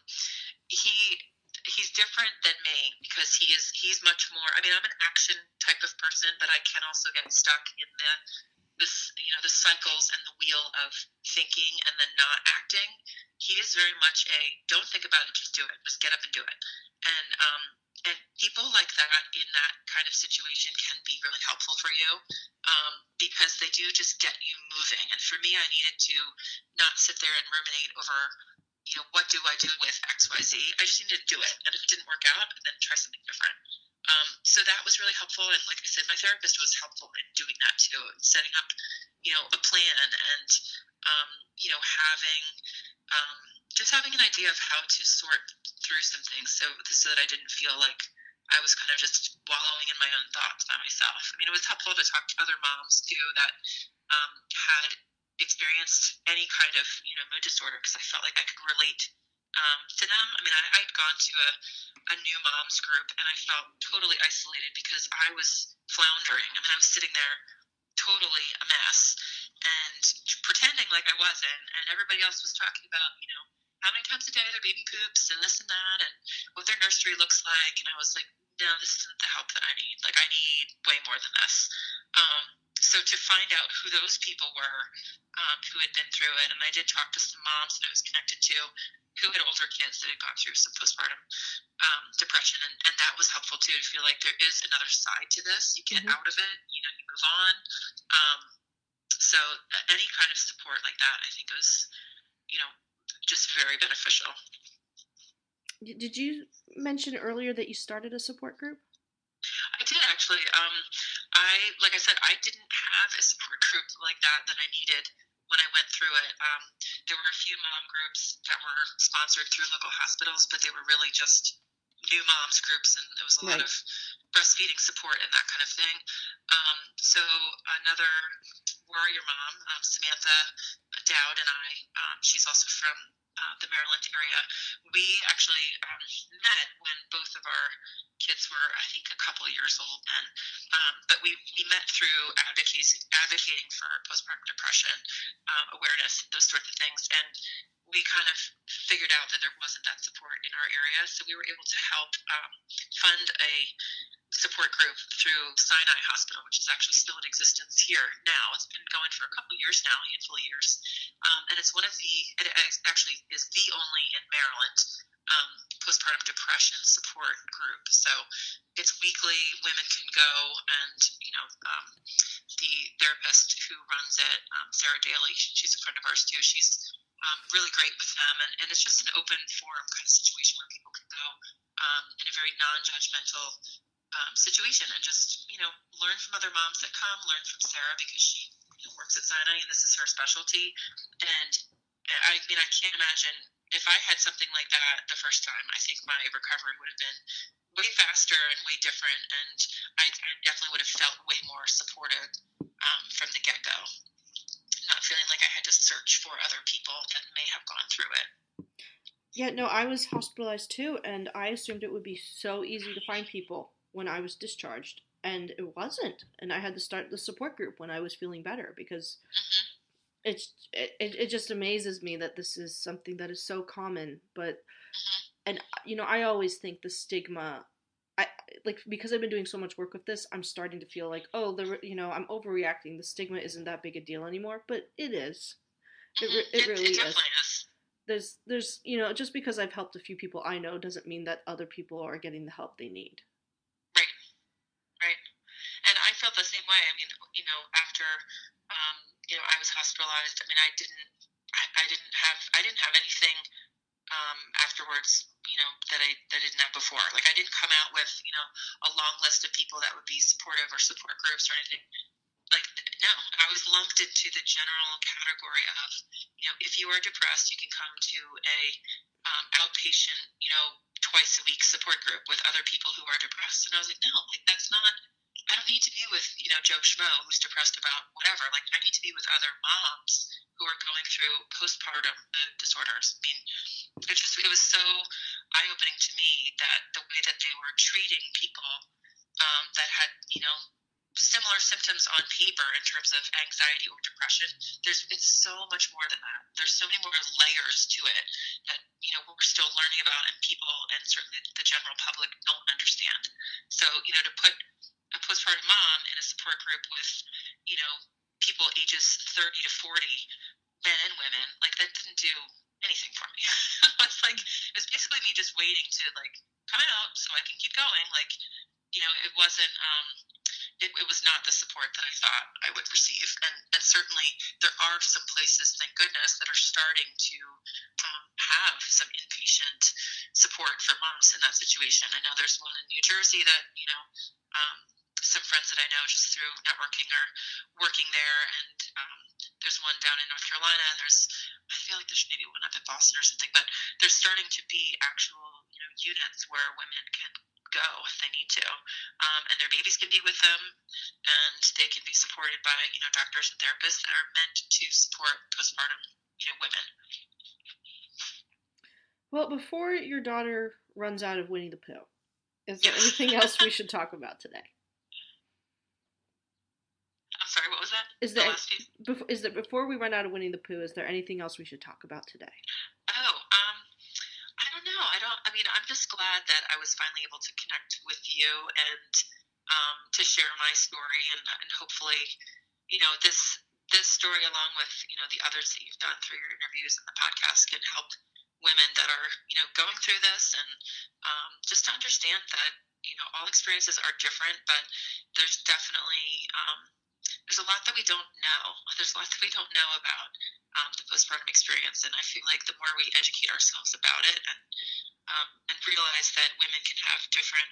He's different than me because he's much more, I'm an action type of person, but I can also get stuck in the cycles and the wheel of thinking and then not acting. He is very much don't think about it, just do it, just get up and do it. And people like that in that kind of situation can be really helpful for you, because they do just get you moving. And for me, I needed to not sit there and ruminate over, what do I do with XYZ? I just needed to do it. And if it didn't work out, then try something different. So that was really helpful. And like I said, my therapist was helpful in doing that too, and setting up, a plan and, having an idea of how to sort through some things so that I didn't feel like I was kind of just wallowing in my own thoughts by myself. It was helpful to talk to other moms too that had experienced any kind of mood disorder, because I felt like I could relate to them. I mean, I'd gone to a new moms group, and I felt totally isolated because I was floundering. I mean, I was sitting there totally a mess and pretending like I wasn't, and everybody else was talking about, how many times a day their baby poops and this and that and what their nursery looks like. And I was like, no, this isn't the help that I need. Like, I need way more than this. So to find out who those people were, who had been through it, and I did talk to some moms that I was connected to who had older kids that had gone through some postpartum depression, and that was helpful too, to feel like there is another side to this. You get out of it, you move on. So any kind of support like that, I think, was, just very beneficial. Did you mention earlier that you started a support group? I did, actually. Like I said, I didn't have a support group like that I needed when I went through it. There were a few mom groups that were sponsored through local hospitals, but they were really just new moms groups, and there was a lot of breastfeeding support and that kind of thing. So another warrior mom, Samantha Dowd, and I, she's also from the Maryland area. We actually met when both of our kids were, I think, a couple of years old then. But we met through advocating for postpartum depression awareness, those sorts of things. And we kind of figured out that there wasn't that support in our area. So we were able to help fund a support group through Sinai Hospital, which is actually still in existence here now. It's been going for a couple of years now, a handful of years. And it's it actually is the only in Maryland postpartum depression support group. So it's weekly. Women can go, and the therapist who runs it, Sarah Daly, she's a friend of ours too. She's really great with them, and it's just an open forum kind of situation where people can go in a very non-judgmental situation and just learn from other moms that come, learn from Sarah because she works at Sinai and this is her specialty. And I mean, I can't imagine if I had something like that the first time. I think my recovery would have been way faster and way different, and I definitely would have felt way more supported from the get-go, not feeling like I had to search for other people that may have gone through it. Yeah, no, I was hospitalized too, and I assumed it would be so easy to find people when I was discharged, and it wasn't. And I had to start the support group when I was feeling better because it just amazes me that this is something that is so common. But and I always think the stigma. I like because I've been doing so much work with this. I'm starting to feel like, oh, I'm overreacting. The stigma isn't that big a deal anymore, but it is. It really is. There's just because I've helped a few people I know doesn't mean that other people are getting the help they need. Right. And I felt the same way. I mean, after I was hospitalized. I mean, I didn't have anything afterwards, that I didn't have before. Like, I didn't come out with a long list of people that would be supportive or support groups or anything. Like, no, I was lumped into the general category of, if you are depressed, you can come to a outpatient, twice a week support group with other people who are depressed. And I was like, no, like, that's not. I don't need to be with Joe Schmo who's depressed about whatever. Like, I need to be with other moms who are going through postpartum mood disorders. I mean, it was so eye opening to me that the way that they were treating people that had similar symptoms on paper in terms of anxiety or depression. It's so much more than that. There's so many more layers to it that we're still learning about, and people, and certainly the general public, don't understand. So to put a postpartum mom in a support group with people ages 30 to 40, men and women, like, that didn't do anything for me. It was basically me just waiting to, like, come out so I can keep going. Like, it wasn't it was not the support that I thought I would receive. And certainly there are some places, thank goodness, that are starting to have some inpatient support for moms in that situation. I know there's one in New Jersey that some friends that I know just through networking are working there, and there's one down in North Carolina, and I feel like there's maybe one up in Boston or something, but there's starting to be actual units where women can go if they need to, and their babies can be with them, and they can be supported by doctors and therapists that are meant to support postpartum women. Well, before your daughter runs out of Winnie the Pooh, is there anything else we should talk about today? I'm sorry, what was that? Is there before we run out of Winnie the Pooh, is there anything else we should talk about today? Oh, I don't know. I mean, I'm just glad that I was finally able to connect with you and to share my story, and hopefully, this story, along with the others that you've done through your interviews and the podcast, can help women that are going through this, and just to understand that all experiences are different, but there's definitely there's a lot that we don't know. There's a lot that we don't know about the postpartum experience, and I feel like the more we educate ourselves about it, and realize that women can have different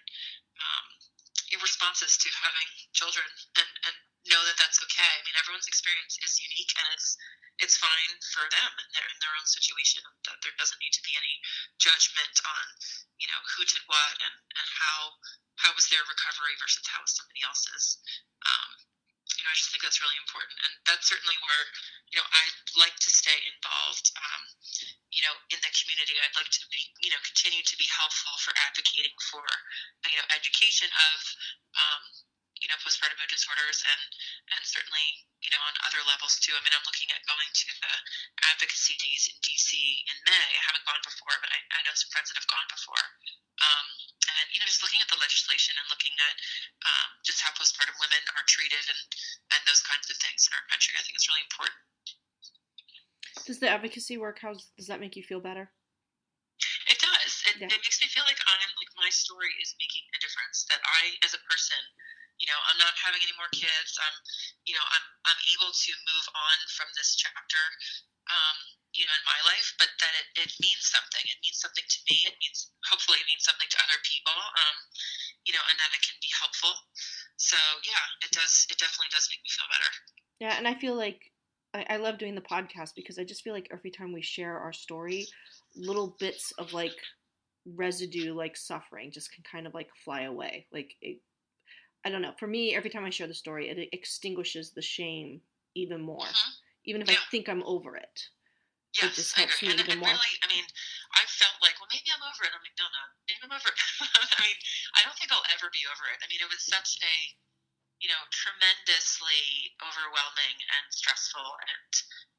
responses to having children, and know that that's okay. I mean, everyone's experience is unique, and it's fine for them in their own situation. That there doesn't need to be any judgment on who did what, and how was their recovery versus how was somebody else's. I just think that's really important, and that's certainly where I like to stay involved. In the community, I'd like to be continue to be helpful for advocating for education of postpartum mood disorders, and certainly on other levels too. I mean, I'm looking at going to the advocacy days in DC in May. I haven't gone before, but I know some friends that have gone before. And just looking at the legislation and looking at just how postpartum women are treated, and those kinds of things in our country, I think it's really important. Does the advocacy work? Does that make you feel better? It does. It makes me feel like my story is making a difference. That I, as a person, I'm not having any more kids. I'm able to move on from this chapter, in my life, but that it means something. It means something to me. Hopefully it means something to other people, and that it can be helpful. So yeah, it does. It definitely does make me feel better. Yeah, and I feel like I love doing the podcast because I just feel like every time we share our story, little bits of like residue, like suffering, just can kind of like fly away. I don't know. For me, every time I share the story, it extinguishes the shame even more. Mm-hmm. Even if I think I'm over it. Yes, it just helps me even more. Really, I mean, I felt like, well, maybe I'm over it. I'm like, no, maybe I'm over it. I mean, I don't think I'll ever be over it. I mean, it was such a, tremendously overwhelming and stressful, and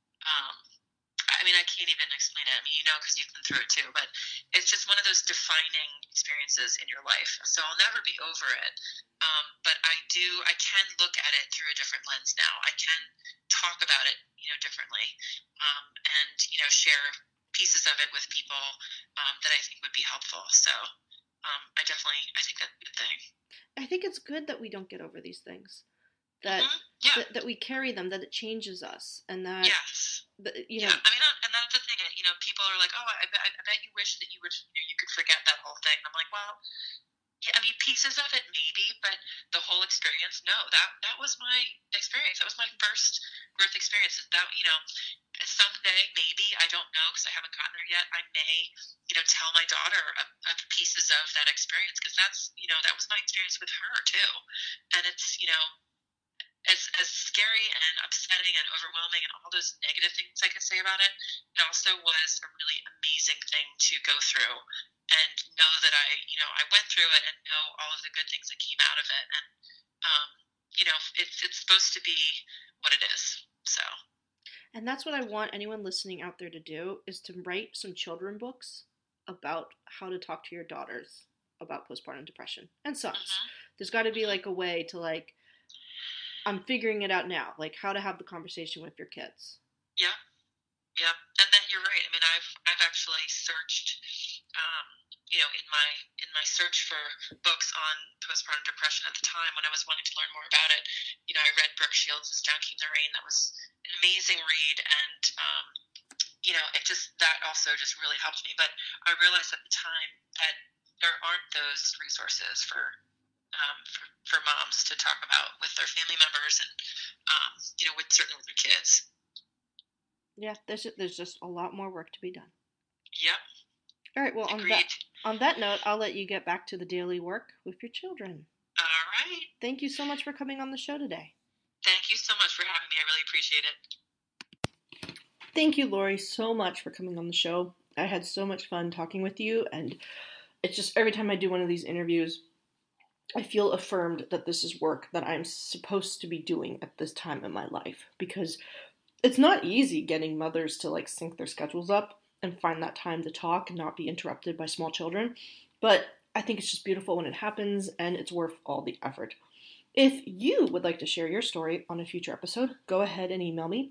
I mean, I can't even explain it. I mean, because you've been through it too, but it's just one of those defining experiences in your life. So I'll never be over it. But I can look at it through a different lens now. I can talk about it, differently, and, share pieces of it with people that I think would be helpful. So I think that's a good thing. I think it's good that we don't get over these things. That that we carry them, that it changes us, and that yes, I mean, and that's the thing. People are like, oh, I bet you wish that you would, you could forget that whole thing. I'm like, well, yeah, I mean, pieces of it maybe, but the whole experience, no. That was my experience. That was my first birth experience. That someday maybe, I don't know because I haven't gotten there yet. I may tell my daughter of pieces of that experience, because that's that was my experience with her too, and it's as scary and upsetting and overwhelming and all those negative things I could say about it, it also was a really amazing thing to go through, and know that I went through it, and know all of the good things that came out of it, and it's supposed to be what it is. So. And that's what I want anyone listening out there to do, is to write some children books about how to talk to your daughters about postpartum depression and sons. Mm-hmm. There's got to be like a way to like, I'm figuring it out now, like how to have the conversation with your kids. Yeah, and that you're right. I mean, I've actually searched, in my search for books on postpartum depression at the time when I was wanting to learn more about it. I read Brooke Shields' Down Came the Rain. That was an amazing read, and it just that also just really helped me. But I realized at the time that there aren't those resources for moms to talk about with their family members, and certainly with their kids. Yeah, there's just a lot more work to be done. Yep. All right, well, Agreed. on that note, I'll let you get back to the daily work with your children. All right. Thank you so much for coming on the show today. Thank you so much for having me. I really appreciate it. Thank you, Lori, so much for coming on the show. I had so much fun talking with you, and it's just every time I do one of these interviews, I feel affirmed that this is work that I'm supposed to be doing at this time in my life, because it's not easy getting mothers to like sync their schedules up and find that time to talk and not be interrupted by small children. But I think it's just beautiful when it happens, and it's worth all the effort. If you would like to share your story on a future episode, go ahead and email me,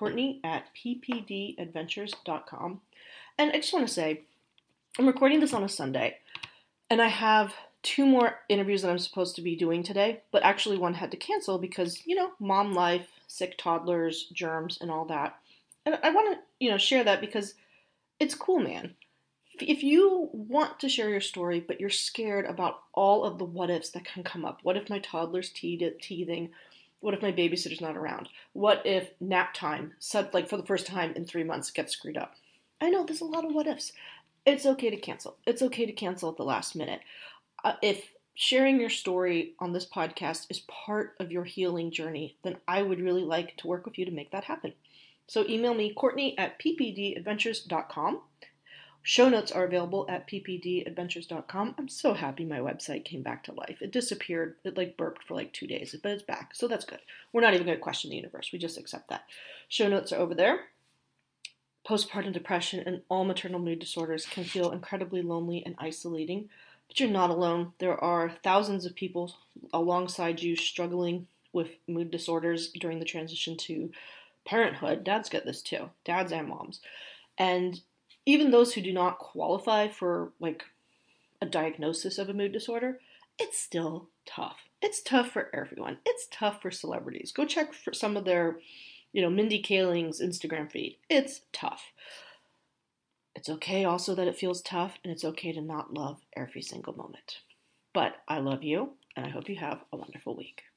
Courtney@ppdadventures.com. And I just want to say, I'm recording this on a Sunday, and I have 2 more interviews that I'm supposed to be doing today, but actually one had to cancel because, mom life, sick toddlers, germs, and all that. And I want to, share that because it's cool, man. If you want to share your story, but you're scared about all of the what ifs that can come up. What if my toddler's teething? What if my babysitter's not around? What if nap time, like for the first time in 3 months, gets screwed up? I know there's a lot of what ifs. It's okay to cancel. It's okay to cancel at the last minute. If sharing your story on this podcast is part of your healing journey, then I would really like to work with you to make that happen. So email me, Courtney@ppdadventures.com. Show notes are available at ppdadventures.com. I'm so happy my website came back to life. It disappeared. It burped for 2 days, but it's back. So that's good. We're not even going to question the universe. We just accept that. Show notes are over there. Postpartum depression and all maternal mood disorders can feel incredibly lonely and isolating, but you're not alone. There are thousands of people alongside you struggling with mood disorders during the transition to parenthood. Dads get this too. Dads and moms. And even those who do not qualify for a diagnosis of a mood disorder, it's still tough. It's tough for everyone. It's tough for celebrities. Go check for some of their, Mindy Kaling's Instagram feed. It's tough. It's okay also that it feels tough, and it's okay to not love every single moment. But I love you, and I hope you have a wonderful week.